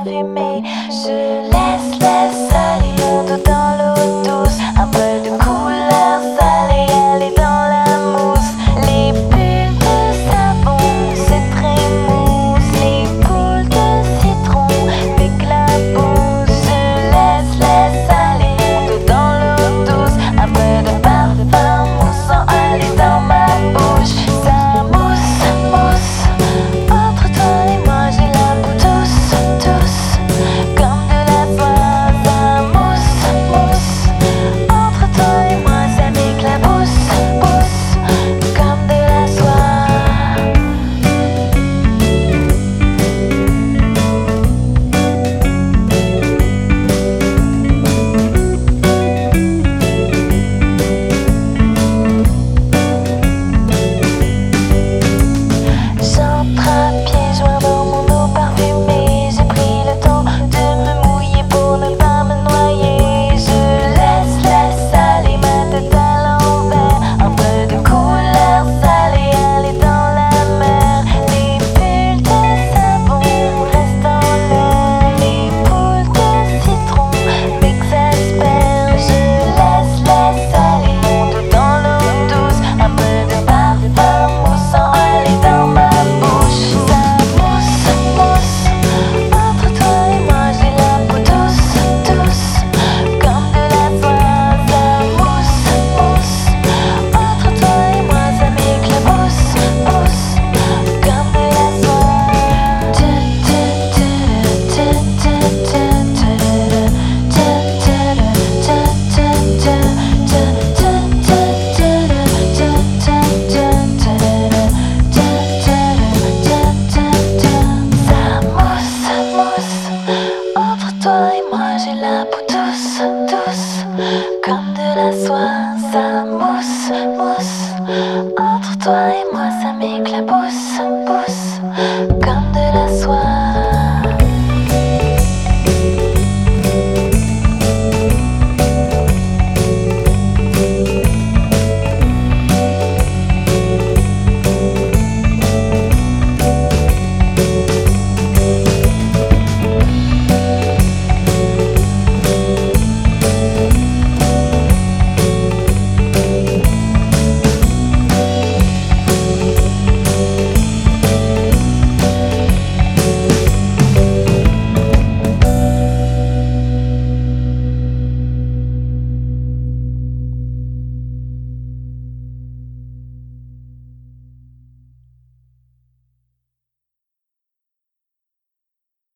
parfumée. Je laisse aller mon dos dans l'eau douce. Un peu de couleur salée, aller dans la mousse. Les bulles de savon se trémoussent. Les boules de citron m'éclaboussent. Je laisse aller mon dos dans l'eau douce. Un peu de parfum moussant aller dans ma bouche. Ça mousse, mousse. Entre toi et moi j'ai la peau douce, douce, comme de la soie. Ça mousse, mousse. Entre toi et moi ça m'éclabousse, pousse, comme de la soie. J'entre à pieds joints dans mon eau parfumée. J'ai pris le temps de me mouiller pour ne pas me noyer. Je laisse aller ma tête à l'envers. Un peu de couleur salée aller dans la mer. Les bulles de savon restent en l'air. Les boules de citron m'exaspèrent. Je laisse aller mon dos dans l'eau douce. Un peu de parfum moussant aller dans ma bouche. Ça mousse, mousse. Entre toi et moi j'ai la peau douce, douce, comme de la soie. Ça mousse, mousse. Entre toi et moi ça m'éclabousse, pousse, comme de la Ça mousse, mousse. Entre toi et moi j'ai la peau douce, douce, comme de la soie. Ça mousse.